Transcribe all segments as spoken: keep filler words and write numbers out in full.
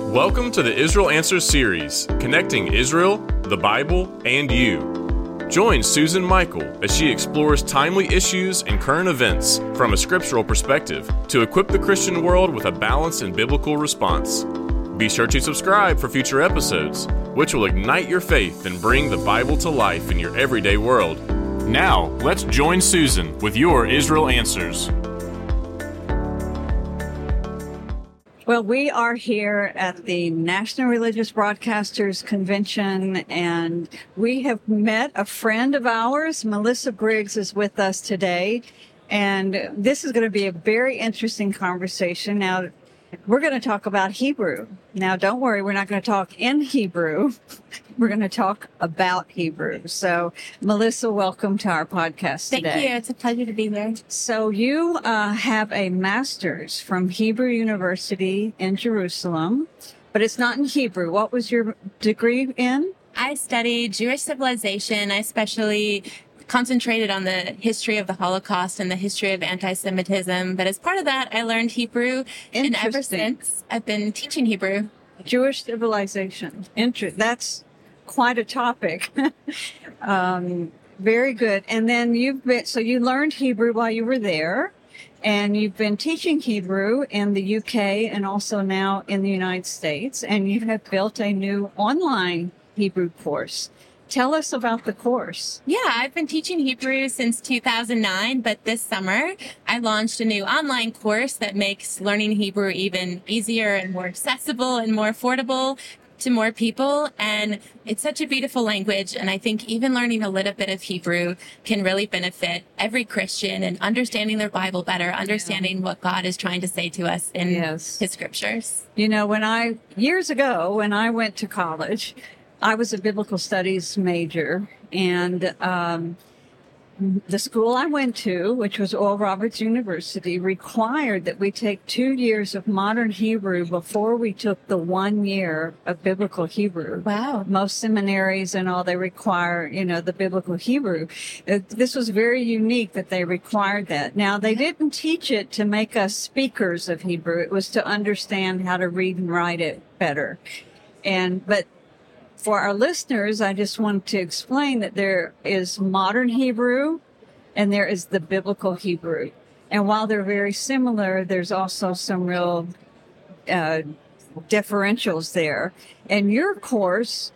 Welcome to the Israel Answers series, connecting Israel, the Bible, and you. Join Susan Michael as she explores timely issues and current events from a scriptural perspective to equip the Christian world with a balanced and biblical response. Be sure to subscribe for future episodes, which will ignite your faith and bring the Bible to life in your everyday world. Now, let's join Susan with your Israel Answers. Well, we are here at the National Religious Broadcasters Convention, and we have met a friend of ours. Melissa Briggs is with us today, and this is going to be a very interesting conversation. Now, we're going to talk about Hebrew. Now, don't worry, we're not going to talk in Hebrew. We're going to talk about Hebrew. So, Melissa, welcome to our podcast Thank today. Thank you. It's a pleasure to be here. So, you uh, have a master's from Hebrew University in Jerusalem, but it's not in Hebrew. What was your degree in? I studied Jewish civilization. I especially concentrated on the history of the Holocaust and the history of anti-Semitism. But as part of that, I learned Hebrew. And ever since, I've been teaching Hebrew. Jewish civilization. Inter- that's quite a topic. um, very good. And then you've been, so you learned Hebrew while you were there, and you've been teaching Hebrew in the U K and also now in the United States, and you have built a new online Hebrew course. Tell us about the course. Yeah, I've been teaching Hebrew since two thousand nine, but this summer I launched a new online course that makes learning Hebrew even easier and more accessible and more affordable to more people. And it's such a beautiful language. And I think even learning a little bit of Hebrew can really benefit every Christian in understanding their Bible better, understanding yeah. what God is trying to say to us in yes. His scriptures. You know, when I, years ago, when I went to college, I was a biblical studies major, and um, the school I went to, which was Oral Roberts University, required that we take two years of modern Hebrew before we took the one year of biblical Hebrew. Wow. Most seminaries and all, they require, you know, the biblical Hebrew. This was very unique that they required that. Now, they didn't teach it to make us speakers of Hebrew. It was to understand how to read and write it better. And, but for our listeners, I just want to explain that there is modern Hebrew and there is the biblical Hebrew. And while they're very similar, there's also some real uh, differentials there. And your course...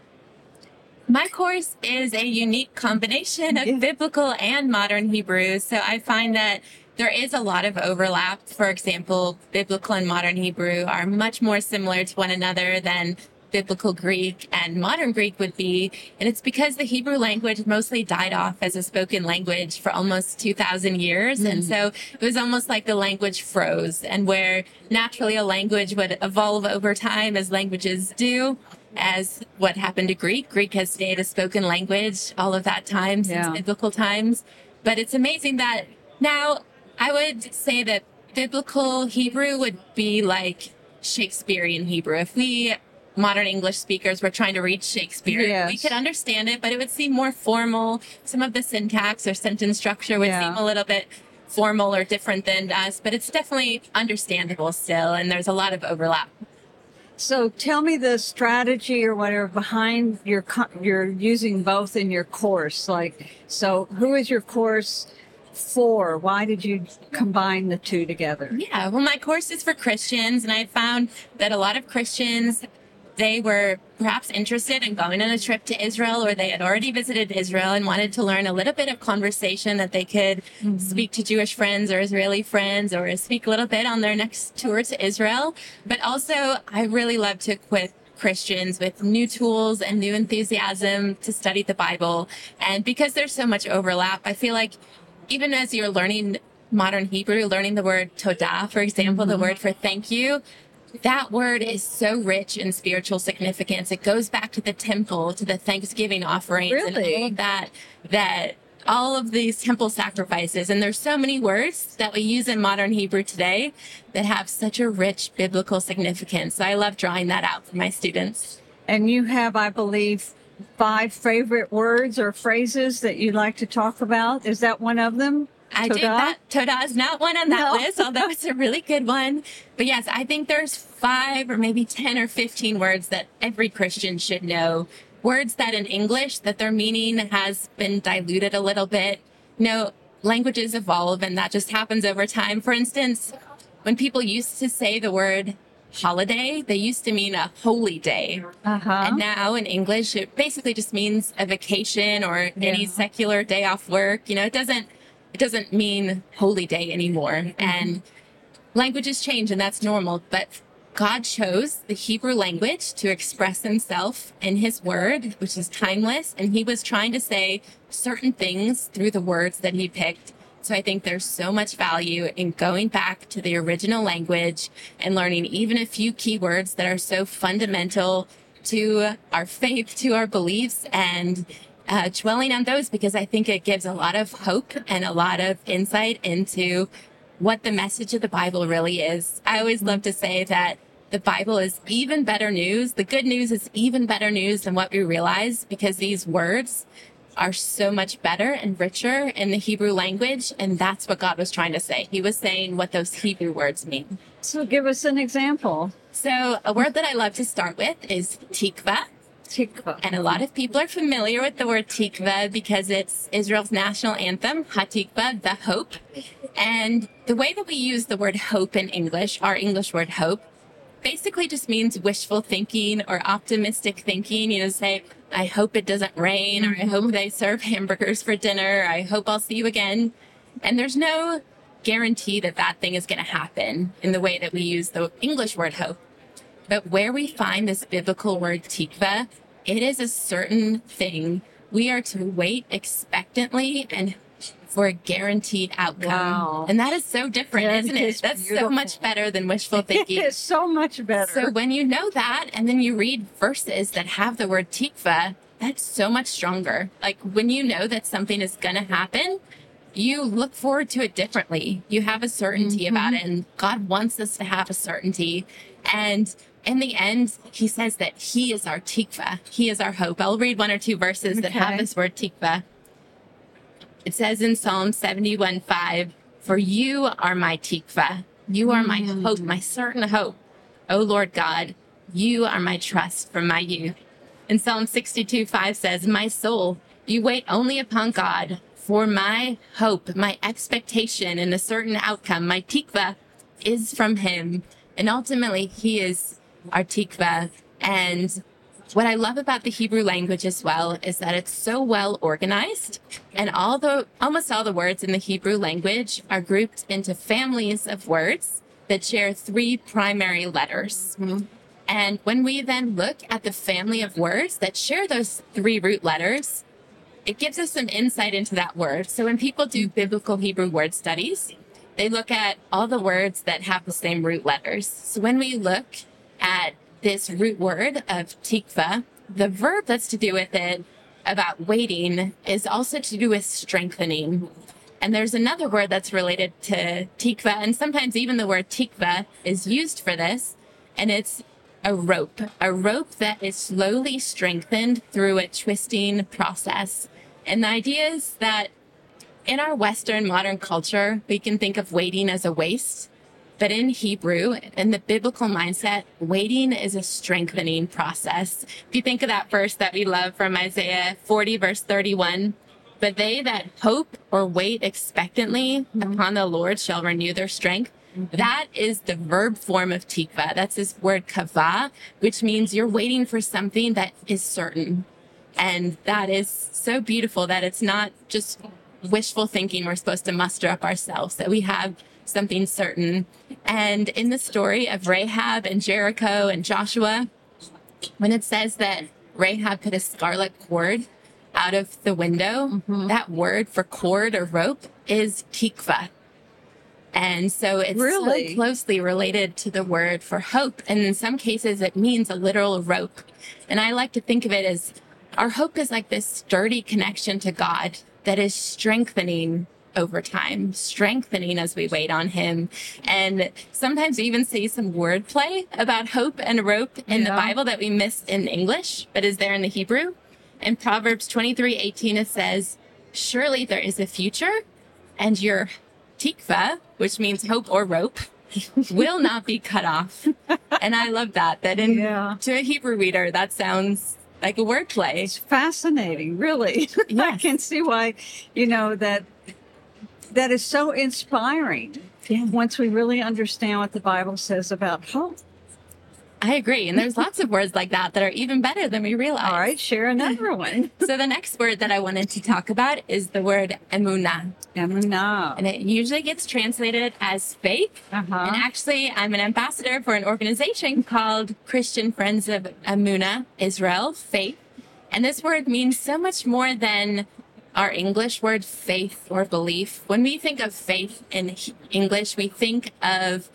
My course is a unique combination of yeah. biblical and modern Hebrew. So I find that there is a lot of overlap. For example, biblical and modern Hebrew are much more similar to one another than biblical Greek and modern Greek would be. And it's because the Hebrew language mostly died off as a spoken language for almost two thousand years. Mm-hmm. And so it was almost like the language froze, and where naturally a language would evolve over time as languages do, as what happened to Greek. Greek has stayed a spoken language all of that time since yeah. biblical times. But it's amazing that now I would say that biblical Hebrew would be like Shakespearean Hebrew. If we modern English speakers were trying to read Shakespeare, yes. we could understand it, but it would seem more formal. Some of the syntax or sentence structure would yeah. seem a little bit formal or different than us, but it's definitely understandable still, and there's a lot of overlap. So tell me the strategy or whatever behind your you're using both in your course. Like, so who is your course for? Why did you combine the two together? Yeah, well, my course is for Christians, and I found that a lot of Christians, they were perhaps interested in going on a trip to Israel, or they had already visited Israel and wanted to learn a little bit of conversation that they could mm-hmm. speak to Jewish friends or Israeli friends, or speak a little bit on their next tour to Israel. But also, I really love to equip Christians with new tools and new enthusiasm to study the Bible. And because there's so much overlap, I feel like even as you're learning modern Hebrew, learning the word todah, for example, mm-hmm. the word for thank you, that word is so rich in spiritual significance. It goes back to the temple, to the Thanksgiving offerings, really? and all of that, that all of these temple sacrifices. And there's so many words that we use in modern Hebrew today that have such a rich biblical significance. So I love drawing that out for my students. And you have, I believe, five favorite words or phrases that you like to talk about. Is that one of them? I did Todah? that. Todah is not one on that No. list, although it's a really good one. But yes, I think there's five or maybe ten or fifteen words that every Christian should know. Words that in English, that their meaning has been diluted a little bit. You know, languages evolve and that just happens over time. For instance, when people used to say the word holiday, they used to mean a holy day. Uh-huh. And now in English, it basically just means a vacation or any Yeah. secular day off work. You know, it doesn't, it doesn't mean holy day anymore. Mm-hmm. And languages change and that's normal. But God chose the Hebrew language to express himself in his word, which is timeless. And he was trying to say certain things through the words that he picked. So I think there's so much value in going back to the original language and learning even a few keywords that are so fundamental to our faith, to our beliefs, and uh, dwelling on those, because I think it gives a lot of hope and a lot of insight into what the message of the Bible really is. I always love to say that the Bible is even better news. The good news is even better news than what we realize, because these words are so much better and richer in the Hebrew language. And that's what God was trying to say. He was saying what those Hebrew words mean. So give us an example. So a word that I love to start with is tikva. Tikva. And a lot of people are familiar with the word tikva because it's Israel's national anthem, Hatikva, the hope. And the way that we use the word hope in English, our English word hope, basically just means wishful thinking or optimistic thinking. You know, say, I hope it doesn't rain, or I hope they serve hamburgers for dinner. I hope I'll see you again. And there's no guarantee that that thing is going to happen in the way that we use the English word hope. But where we find this biblical word tikva, it is a certain thing. We are to wait expectantly and for a guaranteed outcome. Wow. And that is so different, That isn't is it? That's beautiful. so much better than wishful thinking. It's so much better. So when you know that, and then you read verses that have the word tikva, that's so much stronger. Like when you know that something is going to happen, you look forward to it differently. You have a certainty Mm-hmm. about it, and God wants us to have a certainty. And in the end, he says that he is our tikva. He is our hope. I'll read one or two verses that have Okay. this word tikva. It says in Psalm seventy-one five, "For you are my tikva. You are my Mm. hope, my certain hope. O Lord God, you are my trust from my youth." And Psalm sixty-two five says, "My soul, you wait only upon God, for my hope, my expectation in a certain outcome, my tikva is from him." And ultimately, he is our tikva. And what I love about the Hebrew language as well is that it's so well organized, and all the almost all the words in the Hebrew language are grouped into families of words that share three primary letters. And when we then look at the family of words that share those three root letters, it gives us some insight into that word. So when people do biblical Hebrew word studies, they look at all the words that have the same root letters. So when we look at this root word of tikva, the verb that's to do with it about waiting is also to do with strengthening. And there's another word that's related to tikva, and sometimes even the word tikva is used for this, and it's a rope, a rope that is slowly strengthened through a twisting process. And the idea is that in our Western modern culture, we can think of waiting as a waste. But in Hebrew, in the biblical mindset, waiting is a strengthening process. If you think of that verse that we love from Isaiah forty, verse thirty-one, "But they that hope or wait expectantly upon the Lord shall renew their strength." That is the verb form of tikva. That's this word kavah, which means you're waiting for something that is certain. And that is so beautiful that it's not just wishful thinking we're supposed to muster up ourselves, that we have something certain. And in the story of Rahab and Jericho and Joshua, when it says that Rahab put a scarlet cord out of the window, that word for cord or rope is tikva. And so it's Really? so closely related to the word for hope. And in some cases, it means a literal rope. And I like to think of it as our hope is like this sturdy connection to God that is strengthening over time, strengthening as we wait on him. And sometimes we even see some wordplay about hope and rope in the Yeah. Bible that we miss in English, but is there in the Hebrew. In Proverbs twenty-three eighteen, it says, "Surely there is a future and your tikva, which means hope or rope, will not be cut off. And I love that, that in, Yeah. to a Hebrew reader, that sounds like a wordplay. It's fascinating, really. I Yes. can see why, you know, that that is so inspiring. Yeah. Once we really understand what the Bible says about hope. I agree. And there's lots of words like that that are even better than we realize. All right, share another one. So the next word that I wanted to talk about is the word emunah. Emunah. And it usually gets translated as faith. Uh-huh. And actually, I'm an ambassador for an organization called Christian Friends of Emunah Israel, faith. And this word means so much more than our English word faith or belief. When we think of faith in English, we think of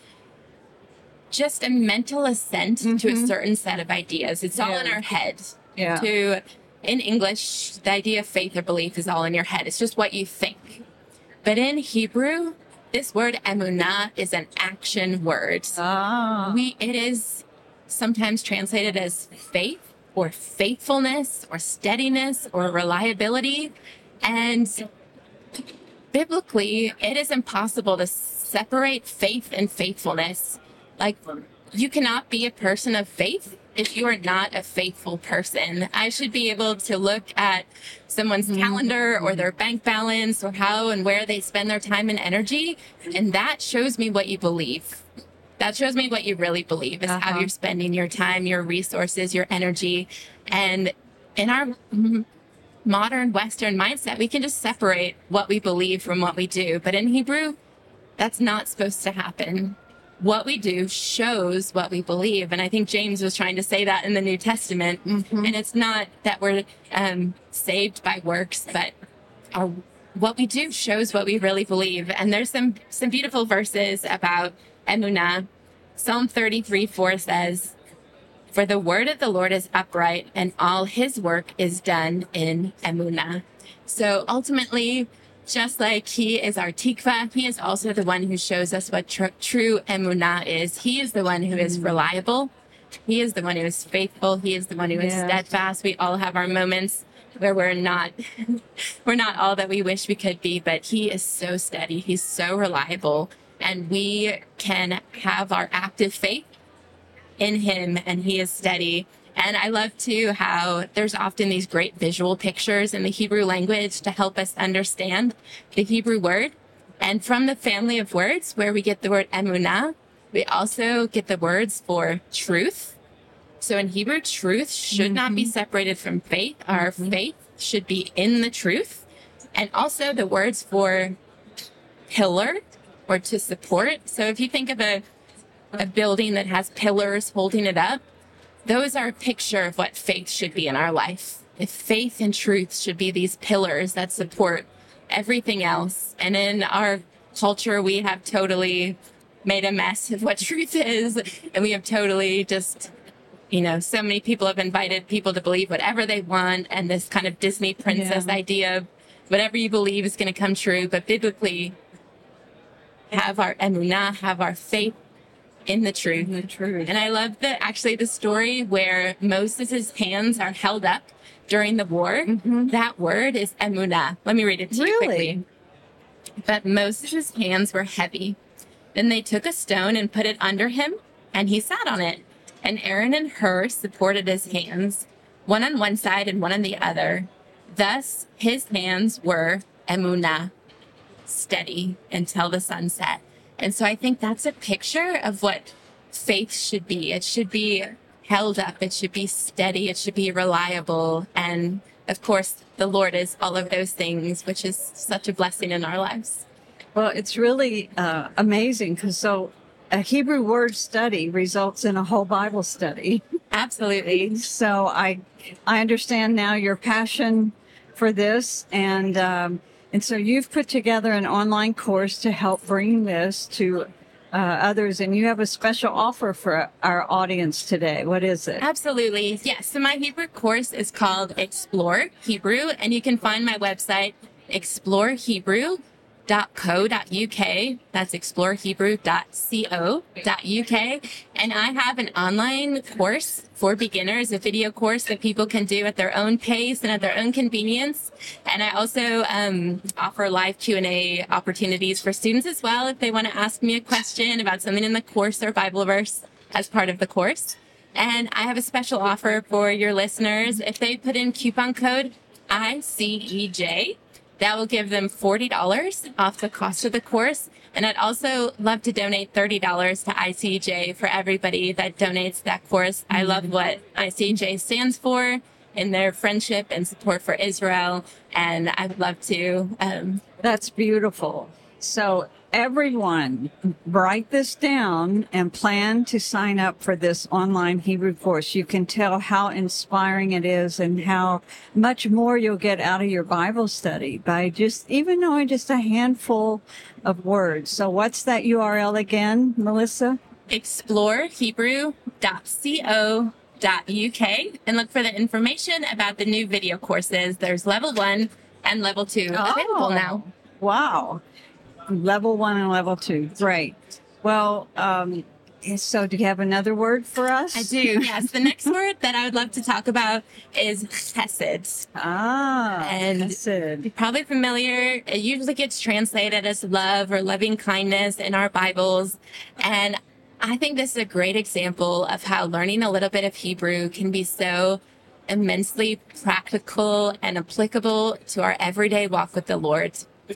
just a mental assent mm-hmm. to a certain set of ideas. It's all yeah. in our head. Yeah. To, in English, the idea of faith or belief is all in your head. It's just what you think. But in Hebrew, this word emunah is an action word. Ah. We, it is sometimes translated as faith or faithfulness or steadiness or reliability. And biblically, it is impossible to separate faith and faithfulness. Like, you cannot be a person of faith if you are not a faithful person. I should be able to look at someone's mm-hmm. calendar or their bank balance or how and where they spend their time and energy, and that shows me what you believe. That shows me what you really believe is uh-huh. how you're spending your time, your resources, your energy. And in our modern Western mindset, we can just separate what we believe from what we do. But in Hebrew, that's not supposed to happen. What we do shows what we believe. And I think James was trying to say that in the New Testament. Mm-hmm. And it's not that we're um, saved by works, but our, what we do shows what we really believe. And there's some, some beautiful verses about emunah. Psalm thirty-three four says, "For the word of the Lord is upright, and all his work is done in emunah." So ultimately, just like he is our tikva, he is also the one who shows us what tr- true emunah is. He is the one who is reliable. He is the one who is faithful. He is the one who is yeah. steadfast. We all have our moments where we're not, we're not all that we wish we could be, but he is so steady. He's so reliable, and we can have our active faith in him, and he is steady. And I love, too, how there's often these great visual pictures in the Hebrew language to help us understand the Hebrew word. And from the family of words where we get the word emunah, we also get the words for truth. So in Hebrew, truth should mm-hmm. not be separated from faith. Our mm-hmm. faith should be in the truth. And also the words for pillar or to support. So if you think of a, a building that has pillars holding it up, those are a picture of what faith should be in our life. If faith and truth should be these pillars that support everything else. And in our culture, we have totally made a mess of what truth is. And we have totally just, you know, so many people have invited people to believe whatever they want. And this kind of Disney princess yeah. idea of whatever you believe is going to come true. But biblically, have our emunah, have our faith in the truth. In the truth. And I love that actually the story where Moses' hands are held up during the war. Mm-hmm. That word is emunah. Let me read it to really? you quickly. But Moses' hands were heavy. Then they took a stone and put it under him, and he sat on it. And Aaron and Hur supported his hands, one on one side and one on the other. Thus his hands were emunah, steady until the sun set. And so I think that's a picture of what faith should be. It should be held up. It should be steady. It should be reliable. And of course, the Lord is all of those things, which is such a blessing in our lives. Well, it's really uh, amazing because so a Hebrew word study results in a whole Bible study. Absolutely. So I, I understand now your passion for this, and um, and so you've put together an online course to help bring this to uh, others, and you have a special offer for our audience today. What is it? Absolutely. Yes. So my Hebrew course is called Explore Hebrew, and you can find my website, explore hebrew dot co dot uk. That's explore hebrew dot co dot uk. And I have an online course for beginners, a video course that people can do at their own pace and at their own convenience. And I also um, offer live Q and A opportunities for students as well if they want to ask me a question about something in the course or Bible verse as part of the course. And I have a special offer for your listeners. If they put in coupon code I C E J, that will give them forty dollars off the cost of the course. And I'd also love to donate thirty dollars to I C E J for everybody that donates that course. I love what I C E J stands for in their friendship and support for Israel. And I'd love to. Um, That's beautiful. So everyone, write this down and plan to sign up for this online Hebrew course. You can tell how inspiring it is and how much more you'll get out of your Bible study by just even knowing just a handful of words. So what's that U R L again, Melissa? explore hebrew dot co dot uk and look for the information about the new video courses. There's level one and level two available now. Wow. Level one and level two. Great. Well, um, so do you have another word for us? I do, yes. The next word that I would love to talk about is chesed. Ah, And chesed. You're probably familiar. It usually gets translated as love or loving kindness in our Bibles. And I think this is a great example of how learning a little bit of Hebrew can be so immensely practical and applicable to our everyday walk with the Lord.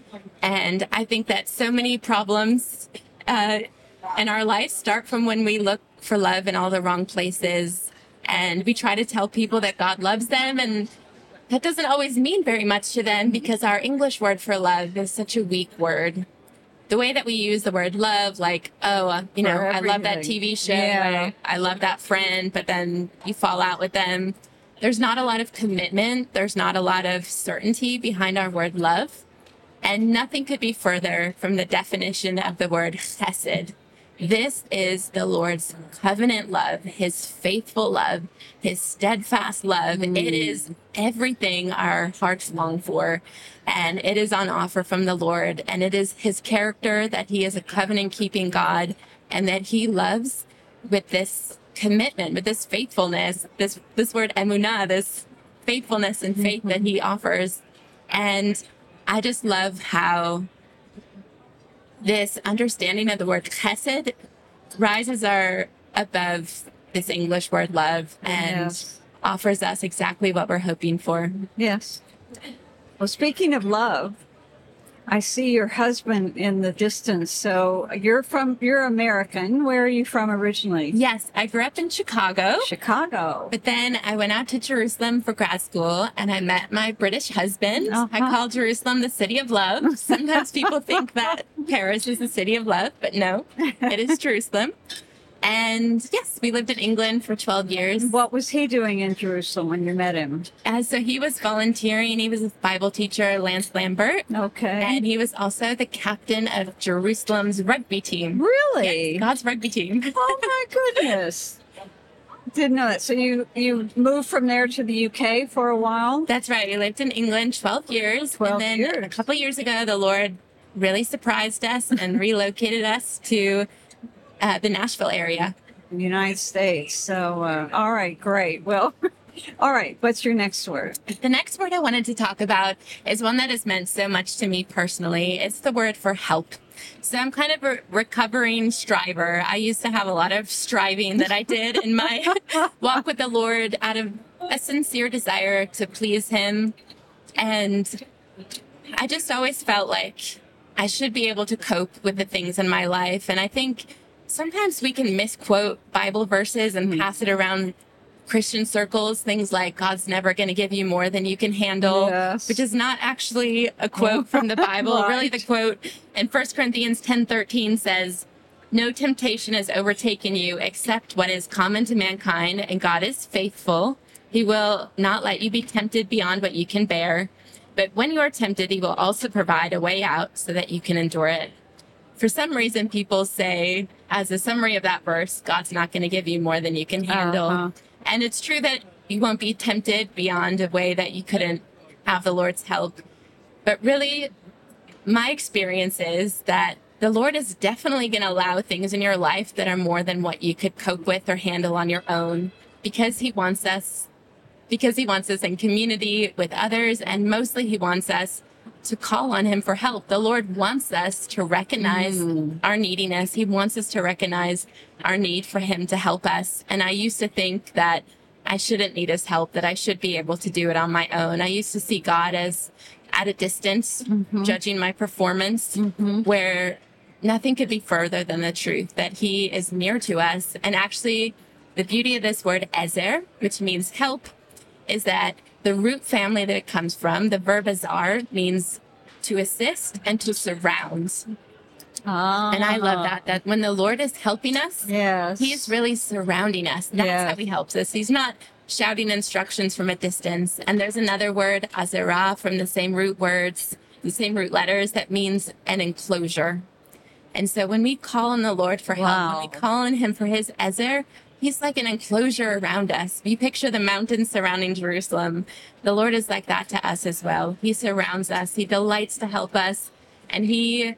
And I think that so many problems uh, in our life start from when we look for love in all the wrong places. And we try to tell people that God loves them. And that doesn't always mean very much to them because our English word for love is such a weak word. The way that we use the word love, like, oh, uh, you know, I love that T V show. Yeah. I, I love that friend, but then you fall out with them. There's not a lot of commitment. There's not a lot of certainty behind our word love. And nothing could be further from the definition of the word chesed. This is the Lord's covenant love, his faithful love, his steadfast love. Mm. It is everything our hearts long for, and it is on offer from the Lord. And it is his character that he is a covenant-keeping God and that he loves with this commitment, with this faithfulness, this, this word emunah, this faithfulness and faith mm-hmm. that he offers. And I just love how this understanding of the word chesed rises our above this English word love and yes. offers us exactly what we're hoping for. Yes. Well, speaking of love, I see your husband in the distance. So you're from, you're American. Where are you from originally? Yes, I grew up in Chicago. Chicago. But then I went out to Jerusalem for grad school and I met my British husband. Uh-huh. I call Jerusalem the city of love. Sometimes people think that Paris is the city of love, but no, it is Jerusalem. And yes, we lived in England for twelve years. What was he doing in Jerusalem when you met him? Uh, so he was volunteering. He was a Bible teacher, Lance Lambert. Okay. And he was also the captain of Jerusalem's rugby team. Really? Yes, God's rugby team. Oh, my goodness. Didn't know that. So you, you moved from there to the U K for a while? That's right. We lived in England twelve years. twelve and then years. A couple years ago, the Lord really surprised us and relocated us to Uh, the Nashville area. United States. So, uh, all right, great. Well, all right. What's your next word? The next word I wanted to talk about is one that has meant so much to me personally. It's the word for help. So I'm kind of a recovering striver. I used to have a lot of striving that I did in my walk with the Lord out of a sincere desire to please him. And I just always felt like I should be able to cope with the things in my life. And I think sometimes we can misquote Bible verses and pass it around Christian circles, things like God's never going to give you more than you can handle, yes. which is not actually a quote from the Bible. Right. Really, the quote in First Corinthians ten thirteen says, "No temptation has overtaken you except what is common to mankind, and God is faithful. He will not let you be tempted beyond what you can bear. But when you are tempted, he will also provide a way out so that you can endure it." For some reason, people say, as a summary of that verse, God's not going to give you more than you can handle. Uh-huh. And it's true that you won't be tempted beyond a way that you couldn't have the Lord's help. But really, my experience is that the Lord is definitely going to allow things in your life that are more than what you could cope with or handle on your own, because he wants us, because he wants us in community with others, and mostly he wants us to call on him for help. The Lord wants us to recognize mm. our neediness. He wants us to recognize our need for him to help us. And I used to think that I shouldn't need his help, that I should be able to do it on my own. I used to see God as at a distance, mm-hmm. judging my performance, mm-hmm. where nothing could be further than the truth, that he is near to us. And actually, the beauty of this word ezer, which means help, is that the root family that it comes from, the verb azar, means to assist and to surround. Ah. And I love that, that when the Lord is helping us, yes. he is really surrounding us. That's yes. how he helps us. He's not shouting instructions from a distance. And there's another word, azara, from the same root words, the same root letters, that means an enclosure. And so when we call on the Lord for help, wow. when we call on him for his ezer, he's like an enclosure around us. You picture the mountains surrounding Jerusalem. The Lord is like that to us as well. He surrounds us. He delights to help us. And he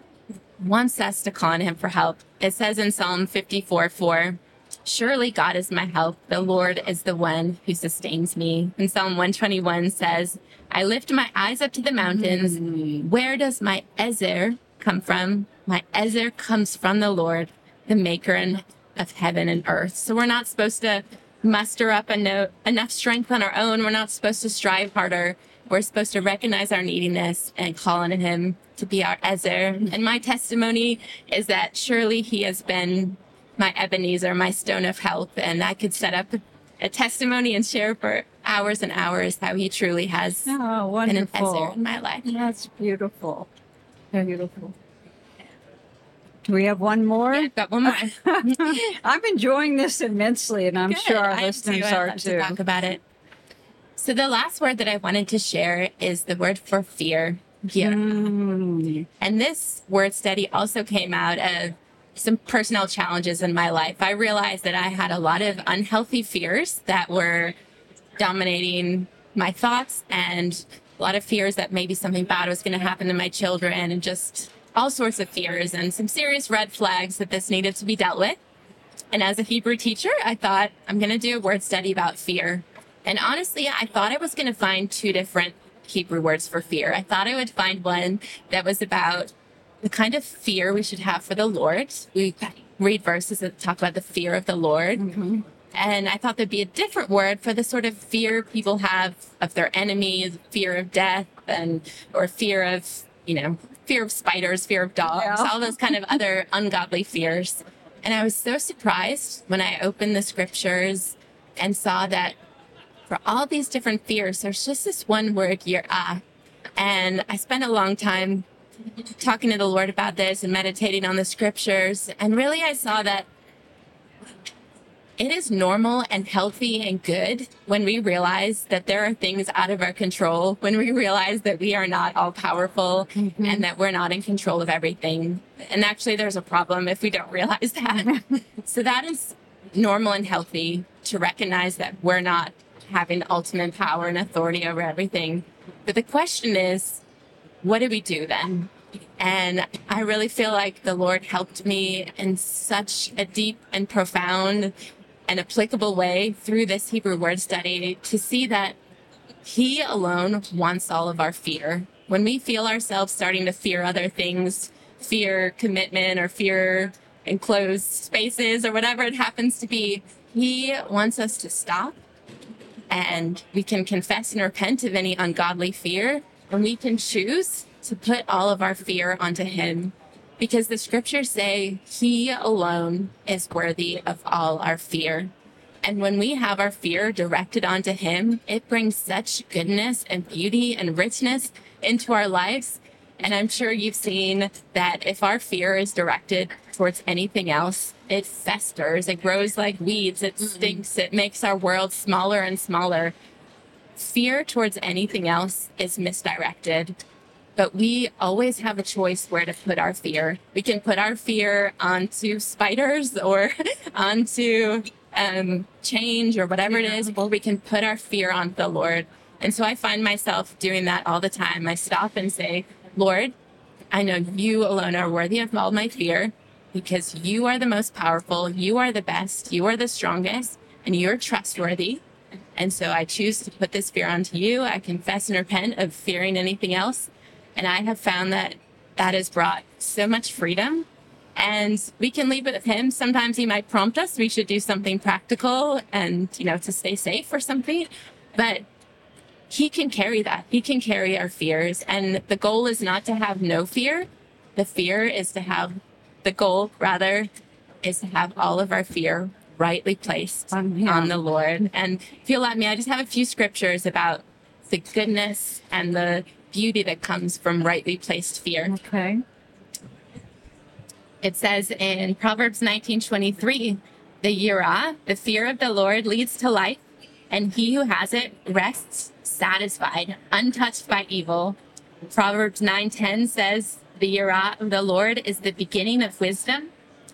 wants us to call on him for help. It says in Psalm fifty-four four, surely God is my help. The Lord is the one who sustains me. And Psalm one twenty-one says, I lift my eyes up to the mountains. Mm. Where does my ezer come from? My ezer comes from the Lord, the maker of heaven and earth. So we're not supposed to muster up eno- enough strength on our own. We're not supposed to strive harder. We're supposed to recognize our neediness and call on him to be our ezer. And my testimony is that surely he has been my Ebenezer, my stone of help. And I could set up a testimony and share for hours and hours how he truly has oh, been an ezer in my life. That's beautiful. Beautiful. Do we have one more? Yeah, I've got one more. I'm enjoying this immensely, and I'm Good. sure our I listeners too. are I'd love too. To talk about it. So the last word that I wanted to share is the word for fear. Here. Mm. And this word study also came out of some personal challenges in my life. I realized that I had a lot of unhealthy fears that were dominating my thoughts, and a lot of fears that maybe something bad was going to happen to my children, and just all sorts of fears and some serious red flags that this needed to be dealt with. And as a Hebrew teacher, I thought, I'm going to do a word study about fear. And honestly, I thought I was going to find two different Hebrew words for fear. I thought I would find one that was about the kind of fear we should have for the Lord. We read verses that talk about the fear of the Lord. Mm-hmm. And I thought there'd be a different word for the sort of fear people have of their enemies, fear of death, and or fear of, you know, fear of spiders, fear of dogs, yeah. all those kind of other ungodly fears. And I was so surprised when I opened the scriptures and saw that for all these different fears, there's just this one word, yirah. And I spent a long time talking to the Lord about this and meditating on the scriptures. And really I saw that it is normal and healthy and good when we realize that there are things out of our control, when we realize that we are not all powerful mm-hmm. and that we're not in control of everything. And actually there's a problem if we don't realize that. So that is normal and healthy to recognize that we're not having ultimate power and authority over everything. But the question is, what do we do then? And I really feel like the Lord helped me in such a deep and profound and applicable way through this Hebrew word study to see that he alone wants all of our fear. When we feel ourselves starting to fear other things, fear commitment or fear enclosed spaces or whatever it happens to be, he wants us to stop, and we can confess and repent of any ungodly fear, and we can choose to put all of our fear onto him, because the scriptures say he alone is worthy of all our fear. And when we have our fear directed onto him, it brings such goodness and beauty and richness into our lives. And I'm sure you've seen that if our fear is directed towards anything else, it festers, it grows like weeds, it stinks, it makes our world smaller and smaller. Fear towards anything else is misdirected. But we always have a choice where to put our fear. We can put our fear onto spiders or onto um, change or whatever it is, or we can put our fear on the Lord. And so I find myself doing that all the time. I stop and say, Lord, I know you alone are worthy of all my fear because you are the most powerful, you are the best, you are the strongest, and you're trustworthy. And so I choose to put this fear onto you. I confess and repent of fearing anything else. And I have found that that has brought so much freedom. And we can leave it with him. Sometimes he might prompt us. We should do something practical and, you know, to stay safe or something. But he can carry that. He can carry our fears. And the goal is not to have no fear. The fear is to have, the goal rather, is to have all of our fear rightly placed Um, yeah. on the Lord. And if you'll let me, I just have a few scriptures about the goodness and the beauty that comes from rightly placed fear. Okay. It says in Proverbs nineteen twenty-three, the yirah, the fear of the Lord, leads to life, and he who has it rests satisfied, untouched by evil. Proverbs nine ten says, the yirah of the Lord is the beginning of wisdom.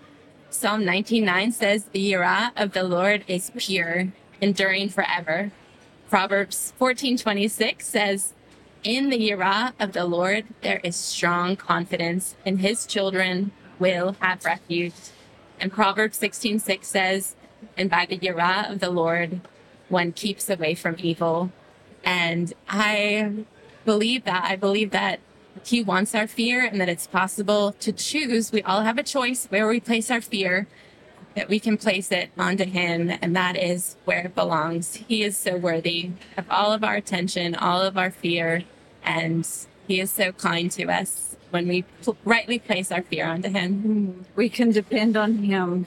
Psalm nineteen nine says, the yirah of the Lord is pure, enduring forever. Proverbs fourteen twenty-six says, in the yirah of the Lord, there is strong confidence, and his children will have refuge. And Proverbs sixteen six says, and by the yirah of the Lord, one keeps away from evil. And I believe that. I believe that he wants our fear and that it's possible to choose. We all have a choice where we place our fear, that we can place it onto him, and that is where it belongs. He is so worthy of all of our attention, all of our fear, and he is so kind to us when we pl- rightly place our fear onto him. We can depend on him.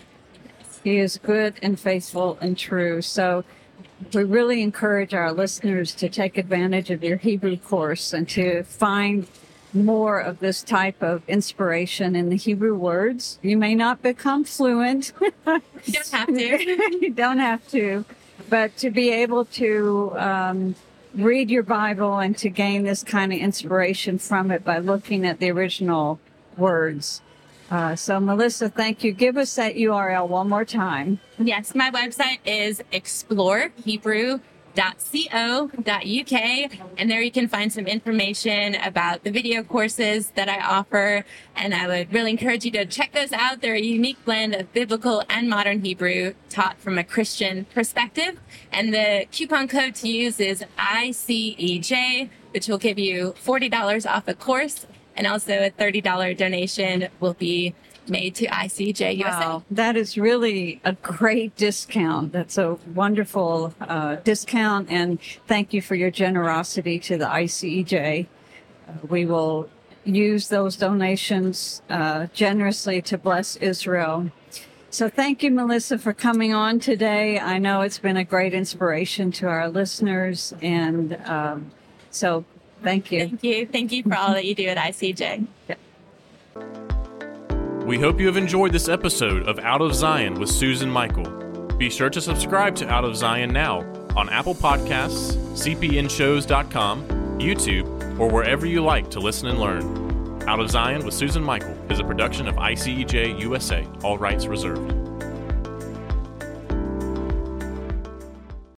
He is good and faithful and true. So we really encourage our listeners to take advantage of your Hebrew course and to find more of this type of inspiration in the Hebrew words. You may not become fluent. You don't have to. You don't have to. But to be able to um, read your Bible and to gain this kind of inspiration from it by looking at the original words. Uh, so, Melissa, thank you. Give us that U R L one more time. Yes, my website is explore hebrew dot co dot u k, and there you can find some information about the video courses that I offer, and I would really encourage you to check those out. They're a unique blend of biblical and modern Hebrew taught from a Christian perspective, and the coupon code to use is I C E J, which will give you forty dollars off a course, and also a thirty dollars donation will be made to I C E J U S A. Wow, that is really a great discount. That's a wonderful uh, discount, and thank you for your generosity to the I C E J. Uh, we will use those donations uh, generously to bless Israel. So thank you, Melissa, for coming on today. I know it's been a great inspiration to our listeners, and um, so thank you. Thank you. Thank you for all that you do at I C E J. Yeah. We hope you have enjoyed this episode of Out of Zion with Susan Michael. Be sure to subscribe to Out of Zion now on Apple Podcasts, c p n shows dot com, YouTube, or wherever you like to listen and learn. Out of Zion with Susan Michael is a production of I C E J U S A, all rights reserved.